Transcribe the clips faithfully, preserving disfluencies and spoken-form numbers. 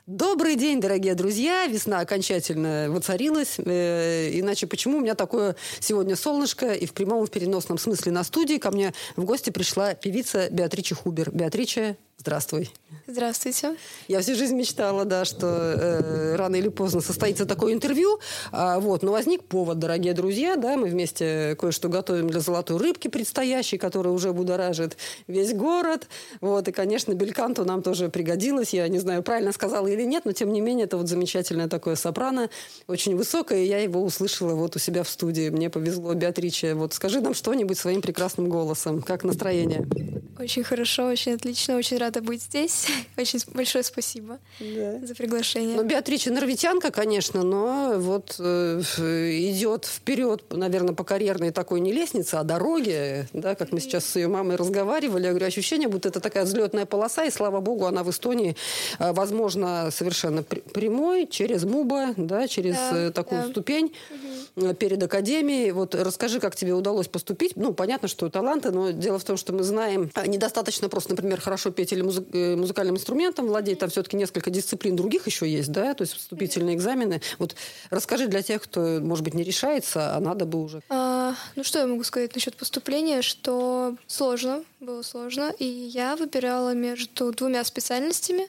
Добрый день, дорогие друзья. Весна окончательно воцарилась. Э, иначе почему у меня такое сегодня солнышко и в прямом и в переносном смысле на студии ко мне в гости пришла певица Беатриче Хубер. Беатриче, здравствуй. Здравствуйте. Я всю жизнь мечтала, да, что э, рано или поздно состоится такое интервью. А, вот, но возник повод, дорогие друзья, да, мы вместе кое-что готовим для золотой рыбки предстоящей, которая уже будоражит весь город. Вот, и, конечно, бельканту нам тоже пригодилось. Я не знаю, правильно сказала или нет, но тем не менее это вот замечательное такое сопрано, очень высокое, и я его услышала вот у себя в студии. Мне повезло, Беатриче. Вот скажи нам что-нибудь своим прекрасным голосом. Как настроение? Очень хорошо, очень отлично, очень рада быть здесь. Очень большое спасибо да. за приглашение. Ну, Беатриче норвитянка, конечно, но вот э, идет вперед, наверное, по карьерной такой не лестнице, а дороге, да, как мы сейчас с ее мамой разговаривали. Я говорю, ощущение, будто это такая взлетная полоса, и, слава богу, она в Эстонии, э, возможно, совершенно прямой, через МУБА, да, через да, э, такую да. ступень угу. перед академией. Вот расскажи, как тебе удалось поступить. Ну, понятно, что таланты, но дело в том, что мы знаем, недостаточно просто, например, хорошо петь или музы- музыкальным инструментом владеть, там все-таки несколько дисциплин других еще есть, да, то есть вступительные экзамены. Вот расскажи для тех, кто, может быть, не решается, а надо бы уже. А, ну, что я могу сказать насчет поступления, что сложно, было сложно, и я выбирала между двумя специальностями,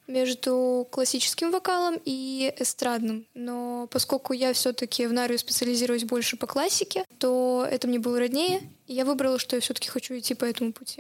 между классическим вокалом и эстрадным. Но поскольку я все-таки в Нарве специализируюсь больше по классике, то это мне было роднее, и я выбрала, что я все-таки хочу идти по этому пути.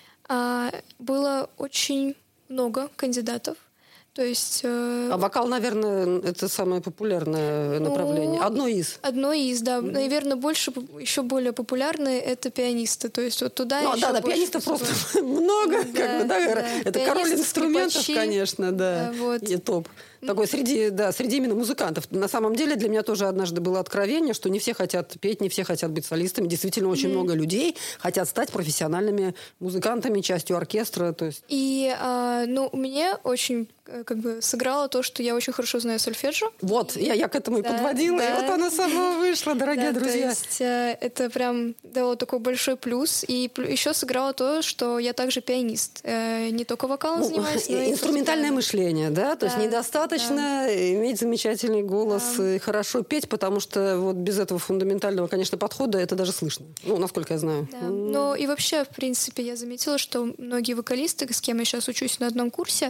А, было очень много кандидатов. То есть, э... А вокал, наверное, это самое популярное направление. Ну, одно из. Одно из, да. Mm-hmm. Наверное, больше, еще более популярные это пианисты. То есть вот туда ну, еще да, да, больше пианистов просто много. Да, как бы, да, да. Это король инструментов, скрипачи, конечно, да. да вот. И топ. Такой среди, да, среди именно музыкантов. На самом деле для меня тоже однажды было откровение, что не все хотят петь, не все хотят быть солистами. Действительно, очень mm-hmm. много людей хотят стать профессиональными музыкантами, частью оркестра. То есть. И, а, ну, мне очень как бы сыграло то, что я очень хорошо знаю сольфеджио. Вот, я, я к этому да, и подводила, да. и вот она сама вышла, дорогие да, друзья. То есть это прям дало такой большой плюс. И еще сыграло то, что я также пианист. Не только вокалом ну, занимаюсь, но и инструментальное мышление, да? То да, есть недостаточно да. иметь замечательный голос да. и хорошо петь, потому что вот без этого фундаментального, конечно, подхода это даже слышно. Ну, насколько я знаю. Да. Mm. Но и вообще, в принципе, я заметила, что многие вокалисты, с кем я сейчас учусь на одном курсе,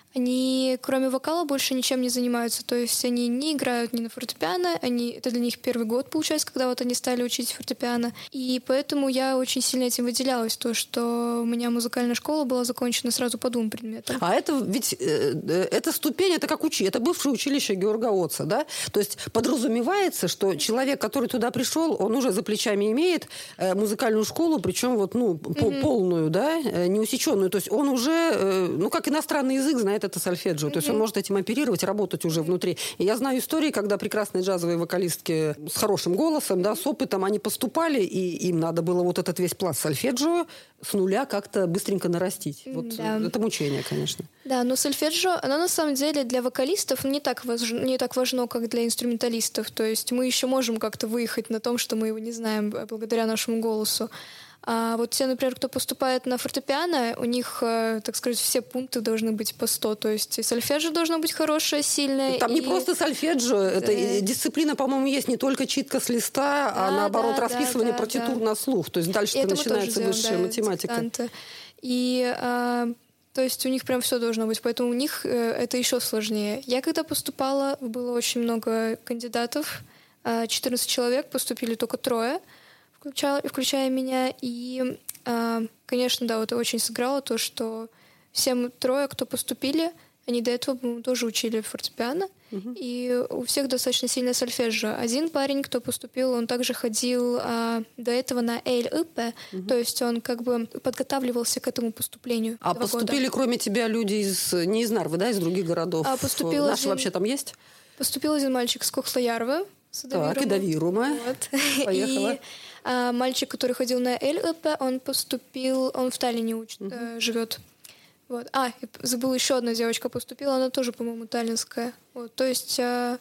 они, кроме вокала, больше ничем не занимаются. То есть они не играют ни на фортепиано, они, это для них первый год, получается, когда вот они стали учить фортепиано. И поэтому я очень сильно этим выделялась, то, что у меня музыкальная школа была закончена сразу по двум предметам. А это ведь, э, эта ступень, это как учи, это бывшее училище Георга Отца, да? То есть подразумевается, что человек, который туда пришел, он уже за плечами имеет э, музыкальную школу, причем вот, ну, mm-hmm. полную, да, э, неусеченную. То есть он уже, э, ну, как иностранный язык знает это сольфеджио. Mm-hmm. То есть он может этим оперировать, работать уже mm-hmm. внутри. И я знаю истории, когда прекрасные джазовые вокалистки с хорошим голосом, да, с опытом, они поступали, и им надо было вот этот весь пласт сольфеджио с нуля как-то быстренько нарастить. Вот да. это мучение, конечно. Да, но сольфеджио, оно на самом деле для вокалистов не так, важно, не так важно, как для инструменталистов. То есть мы еще можем как-то выехать на том, что мы его не знаем благодаря нашему голосу. А вот те, например, кто поступает на фортепиано, у них, так сказать, все пункты должны быть по сто. То есть и сольфеджио должно быть хорошее, сильное. Там и... не просто сольфеджио. Да. Это дисциплина, по-моему, есть не только читка с листа, да, а наоборот да, расписывание да, партитур да. на слух. То есть дальше начинается высшая делаем, математика. Музыканты. И... А... То есть у них прям все должно быть, поэтому у них э, это еще сложнее. Я когда поступала, было очень много кандидатов, четырнадцать человек, поступили только трое, включая, включая меня. И, э, конечно, да, вот это очень сыграло то, что все трое, кто поступили, они до этого, по-моему, тоже учили фортепиано, uh-huh. и у всех достаточно сильное сольфеджио. Один парень, кто поступил, он также ходил а, до этого на ЭЛ-ИП, uh-huh. то есть он как бы подготавливался к этому поступлению. А поступили, года. Кроме тебя, люди из, не из Нарвы, да, из других городов? А поступил Наши один, вообще там есть? Поступил один мальчик из Кохслоярвы. Так, и до Вирума. Вот. Поехала. И а, мальчик, который ходил на ЭЛ-ИП, он поступил, он в Таллине учит, uh-huh. живет. Вот. А, забыла, еще одна девочка поступила, она тоже, по-моему, таллинская. Вот. То есть,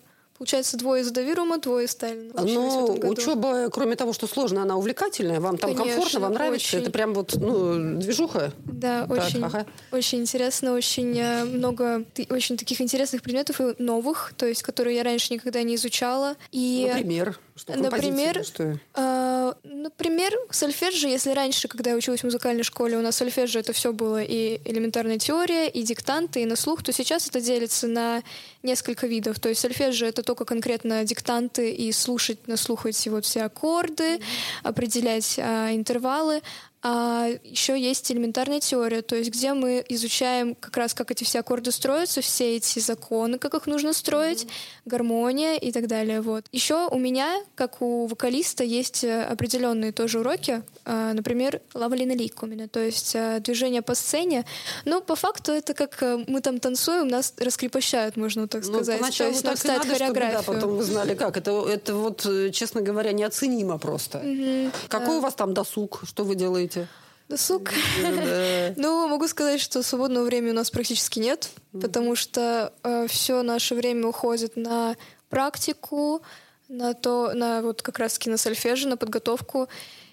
получается, двое из Давирума, двое из Сталина. Но учеба, кроме того, что сложная, она увлекательная. Вам там Конечно, комфортно, вам нравится? Очень. Это прям вот ну, движуха? Да, так, очень, ага. очень интересно, очень много очень таких интересных предметов и новых, то есть, которые я раньше никогда не изучала. И, например? Что, например, что? Э, например, сольфеджио, если раньше, когда я училась в музыкальной школе, у нас сольфеджио это все было и элементарная теория, и диктанты, и на слух, то сейчас это делится на несколько видов. То есть сольфеджио это только конкретно диктанты и слушать на слух эти вот все аккорды, mm-hmm. определять а, интервалы. А еще есть элементарная теория, то есть где мы изучаем как раз, как эти все аккорды строятся, все эти законы, как их нужно строить, mm-hmm. гармония и так далее. Вот. Еще у меня, как у вокалиста, есть определенные тоже уроки, например, лавалина ликумина, то есть движение по сцене. Но по факту это как мы там танцуем, нас раскрепощают, можно так сказать. Ну, поначалу то есть нам так и надо, хореографию. Чтобы, да, потом вы знали, как. Это, это вот, честно говоря, неоценимо просто. Mm-hmm. Какой да. у вас там досуг? Что вы делаете? Досуг? Ну, могу сказать, что свободного времени у нас практически нет, потому что э, все наше время уходит на практику, на то, на вот как раз-таки на сольфеджио, на подготовку,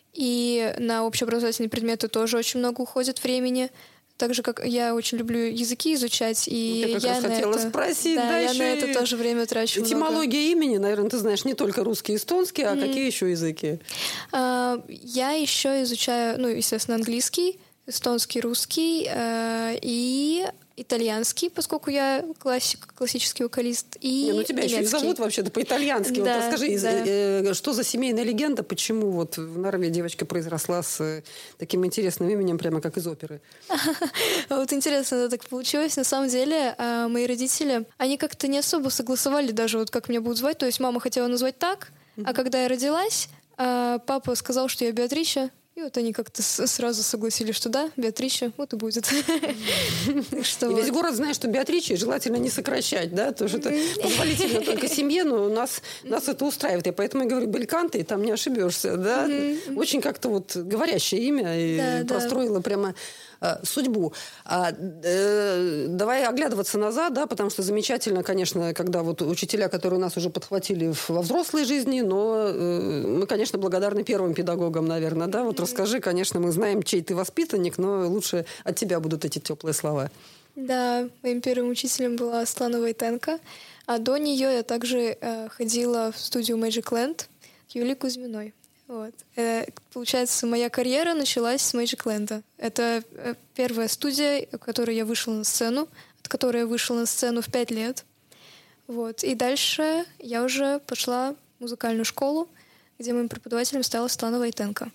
и на общеобразовательные предметы тоже очень много уходит времени. Так же, как я очень люблю языки изучать, и я как я раз на хотела это, спросить, да, да, я еще на это тоже время трачу этимология много. имени, наверное, ты знаешь не только русский и эстонский, а mm. какие еще языки? А, я еще изучаю, ну, естественно, английский, эстонский, русский э, и итальянский, поскольку я классик, классический вокалист, и Не, ну тебя немецкий. еще и зовут вообще-то по-итальянски. Да, вот расскажи, да. э, что за семейная легенда, почему вот в Нарве девочка произросла с э, таким интересным именем, прямо как из оперы? Вот интересно, так получилось. На самом деле, э, мои родители, они как-то не особо согласовали даже, вот как меня будут звать. То есть мама хотела назвать так, mm-hmm. а когда я родилась, э, папа сказал, что я Беатрича. И вот они как-то с- сразу согласились, что да, Беатрича, вот и будет. И весь город знает, что Беатрича желательно не сокращать, да, тоже это позволительно только семье, но нас нас это устраивает. И поэтому я говорю, Бельканте, и там не ошибешься, да. Очень как-то вот говорящее имя и простроила прямо судьбу. А, э, давай оглядываться назад, да, потому что замечательно, конечно, когда вот учителя, которые нас уже подхватили во взрослой жизни, но э, мы, конечно, благодарны первым педагогам, наверное, да. Вот расскажи, конечно, мы знаем, чей ты воспитанник, но лучше от тебя будут эти теплые слова. Да, моим первым учителем была Светлана Войтенко, а до нее я также э, ходила в студию Magic Land к Юлии Кузьминой. Вот. Э, получается, моя карьера началась с Magic Land. Это э, первая студия, в которой я вышла на сцену, от которой я вышла на сцену в пять лет. Вот. И дальше я уже пошла в музыкальную школу, где моим преподавателем стала Светлана Войтенко.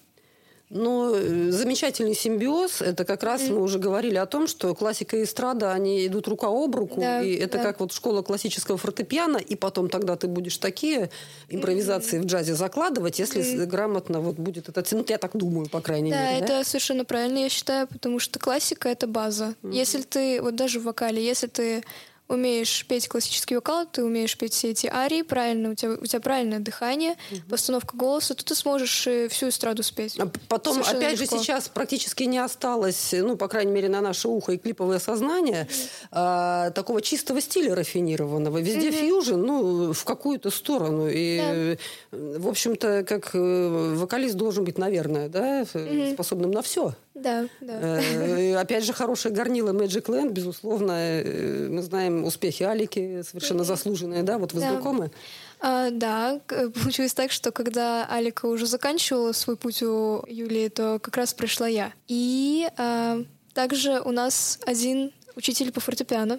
Но замечательный симбиоз. Это как раз mm. мы уже говорили о том, что классика и эстрада, они идут рука об руку. Да, и это да. как вот школа классического фортепиано, и потом тогда ты будешь такие импровизации mm. в джазе закладывать, если mm. грамотно вот будет это тянуть. Я так думаю, по крайней да, мере. Это да, это совершенно правильно, я считаю, потому что классика — это база. Mm. Если ты, вот даже в вокале, если ты умеешь петь классический вокал, ты умеешь петь все эти арии правильно, у тебя, у тебя правильное дыхание, uh-huh. постановка голоса, то ты сможешь всю эстраду спеть. А потом, совершенно опять легко. Же, сейчас практически не осталось, ну, по крайней мере, на наше ухо и клиповое сознание, uh-huh. а, такого чистого стиля рафинированного. Везде uh-huh. фьюжн, ну, в какую-то сторону. И, yeah. в общем-то, как вокалист должен быть, наверное, да, uh-huh. способным на все. Да, да. Опять же, хорошее горнило Magic Land, безусловно. Мы знаем успехи Алики, совершенно заслуженные, да? Вот вы да. знакомы? А, да, получилось так, что когда Алика уже заканчивала свой путь у Юлии, то как раз пришла я. И а, также у нас один учитель по фортепиано.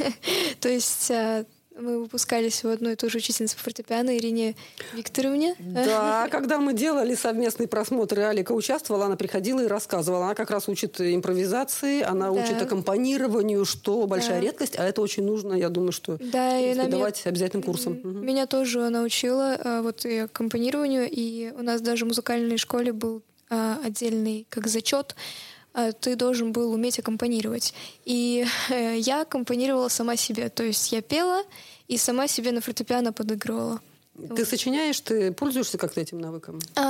То есть... Мы выпускались в одной и той же учительнице по фортепиано Ирине Викторовне. Да, когда мы делали совместный просмотр, и Алика участвовала, она приходила и рассказывала. Она как раз учит импровизации, она да. учит аккомпанированию, что большая да. редкость, а это очень нужно, я думаю, что да, и давать меня... обязательным курсом. Меня угу. тоже она учила вот, и аккомпанированию, и у нас даже в музыкальной школе был а, отдельный как зачет. Ты должен был уметь аккомпанировать. И э, я аккомпанировала сама себе. То есть я пела и сама себе на фортепиано подыгрывала. Ты вот. Сочиняешь, ты пользуешься как-то этим навыком? А,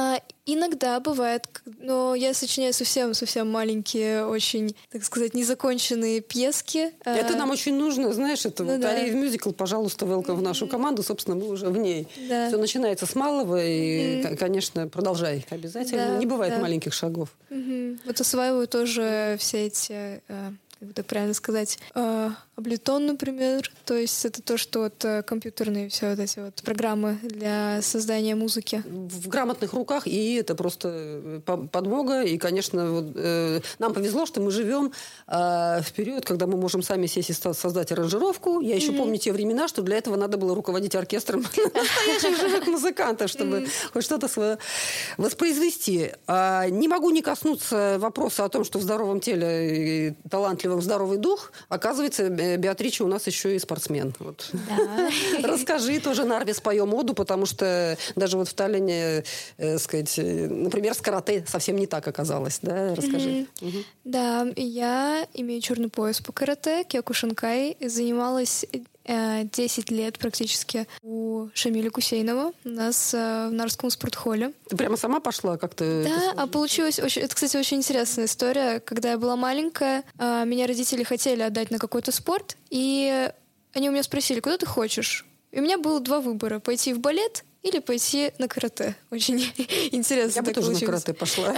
Иногда бывает, но я сочиняю совсем-совсем маленькие, очень, так сказать, незаконченные пьески. Это нам очень нужно, знаешь, это ну, вот да. Ариев мюзикл, пожалуйста, welcome в нашу команду, собственно, мы уже в ней. Да. Все начинается с малого, и, mm-hmm. конечно, продолжай обязательно. Да, Не бывает да. маленьких шагов. Mm-hmm. Вот осваиваю тоже все эти... как бы так правильно сказать, э, Ableton, например. То есть это то, что вот э, компьютерные все вот эти вот программы для создания музыки. В грамотных руках, и это просто подмога. И, конечно, вот, э, нам повезло, что мы живем э, в период, когда мы можем сами сесть и создать аранжировку. Я еще mm-hmm. помню те времена, что для этого надо было руководить оркестром настоящих живых музыкантов, чтобы хоть что-то свое воспроизвести. Не могу не коснуться вопроса о том, что в здоровом теле талантливый здоровый дух. Оказывается, Беатрича у нас еще и спортсмен. Вот. Да. Расскажи тоже Нарве споем оду, потому что даже вот в Таллине, э, сказать, например, с карате совсем не так оказалось. Да? Расскажи. Mm-hmm. Угу. Да, я имею черный пояс по карате, кёкушинкай. Занималась десять лет практически у Шамиля Кусейнова у нас в Нарвском спортхоле. Ты прямо сама пошла как-то? Да, а получилось... Очень, это, кстати, очень интересная история. Когда я была маленькая, меня родители хотели отдать на какой-то спорт, и они у меня спросили, куда ты хочешь? И у меня было два выбора. Пойти в балет или пойти на карате. Очень интересно. Я бы тоже на карате пошла.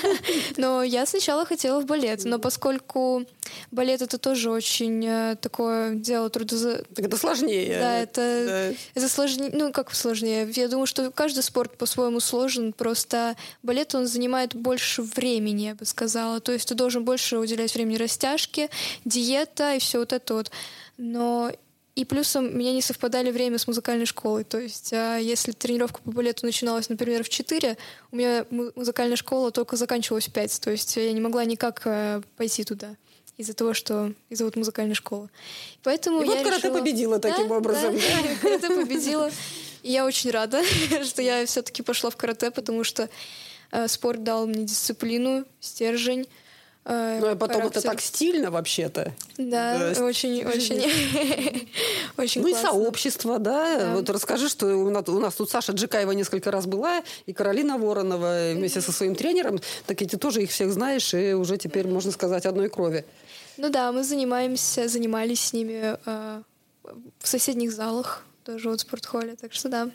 Но я сначала хотела в балет, но поскольку балет это тоже очень такое дело трудоза... Так это сложнее. Да, это, да. это сложнее. Ну, как сложнее? Я думаю, что каждый спорт по-своему сложен, просто балет, он занимает больше времени, я бы сказала. То есть ты должен больше уделять времени растяжке, диета и все вот это вот. Но и плюсом у меня не совпадали время с музыкальной школой. То есть если тренировка по балету начиналась, например, в четыре, у меня музыкальная школа только заканчивалась в пять. То есть я не могла никак пойти туда из-за того, что из-за вот музыкальной школы. Поэтому и я вот карате решила... победила таким да, образом. Да, да. Карате победила. И я очень рада, что я все-таки пошла в карате, потому что э, спорт дал мне дисциплину, стержень. Ну, и потом характер. Это так стильно вообще-то. Да, да. очень, очень, очень Ну, классно. И сообщество, да? да. Вот расскажи, что у нас, у нас тут Саша Джикаева несколько раз была, и Каролина Воронова вместе mm-hmm. со своим тренером. Так и ты тоже их всех знаешь, и уже теперь, mm-hmm. можно сказать, одной крови. Ну да, мы занимаемся, занимались с ними э, в соседних залах, тоже вот в спортхоле, так что да.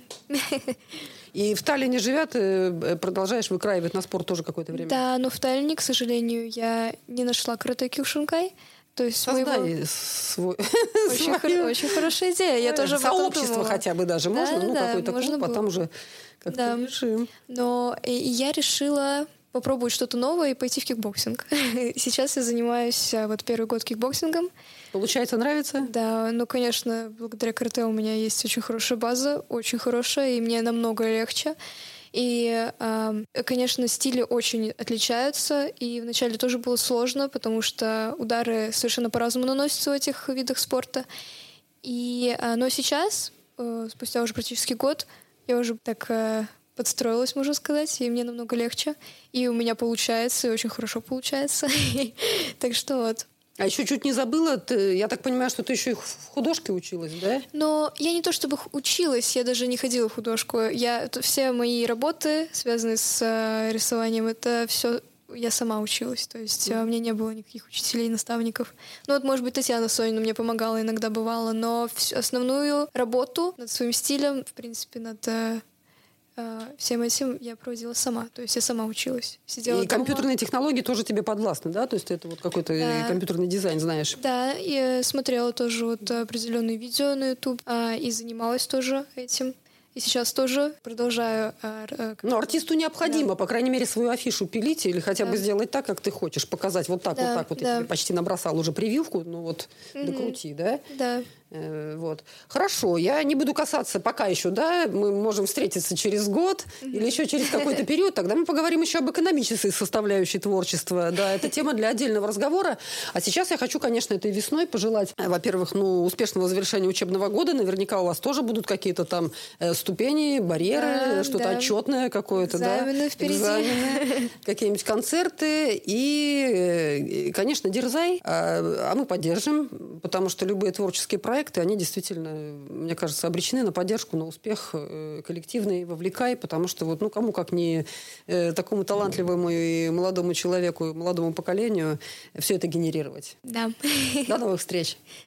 И в Таллине живя, ты продолжаешь выкраивать на спорт тоже какое-то время? Да, но в Таллине, к сожалению, я не нашла карате кёкушинкай. То есть Создай моего... свой... Очень, хор... очень хорошая идея. Я тоже сообщество хотя бы даже да, можно? Да, ну, да, какой-то можно клуб, было. А там уже как-то да. решим. Но и я решила попробовать что-то новое и пойти в кикбоксинг. Сейчас я занимаюсь вот первый год кикбоксингом. Получается, нравится? Да, ну, конечно, благодаря карате у меня есть очень хорошая база, очень хорошая, и мне намного легче. И, э, конечно, стили очень отличаются, и вначале тоже было сложно, потому что удары совершенно по-разному наносятся в этих видах спорта. И, э, но сейчас, э, спустя уже практически год, я уже так э, подстроилась, можно сказать, и мне намного легче. И у меня получается, и очень хорошо получается. Так что вот. А еще чуть не забыла, ты, я так понимаю, что ты еще и в художке училась, да? Но я не то чтобы училась, я даже не ходила в художку. Я, это, все мои работы, связанные с э, рисованием, это все я сама училась. То есть mm. у меня не было никаких учителей, наставников. Ну вот, может быть, Татьяна Сонина мне помогала, иногда бывала, но всю, основную работу над своим стилем, в принципе, над... Э, всем этим я проводила сама. То есть я сама училась. Сидела и дома. Компьютерные технологии тоже тебе подвластны, да? То есть это вот какой-то да. компьютерный дизайн знаешь? Да, я смотрела тоже вот определенные видео на YouTube а, и занималась тоже этим. И сейчас тоже продолжаю... А, Но артисту необходимо, да. по крайней мере, свою афишу пилить или хотя да. бы сделать так, как ты хочешь. Показать вот так, да, вот так. Вот да. я тебе почти набросал уже прививку, ну вот mm-hmm. докрути, да? Да. Вот. Хорошо, я не буду касаться пока еще, да, мы можем встретиться через год mm-hmm. или еще через какой-то период, тогда мы поговорим еще об экономической составляющей творчества, да, это тема для отдельного разговора. А сейчас я хочу, конечно, этой весной пожелать, во-первых, ну, успешного завершения учебного года, наверняка у вас тоже будут какие-то там э, ступени, барьеры, да, что-то да. отчетное какое-то, экзамены да, впереди. Экзамены, какие-нибудь концерты и, конечно, дерзай, а, а мы поддержим, потому что любые творческие проекты проекты, они действительно, мне кажется, обречены на поддержку, на успех коллективный, вовлекай, потому что вот, ну, кому как не такому талантливому и молодому человеку, молодому поколению все это генерировать. Да. До новых встреч.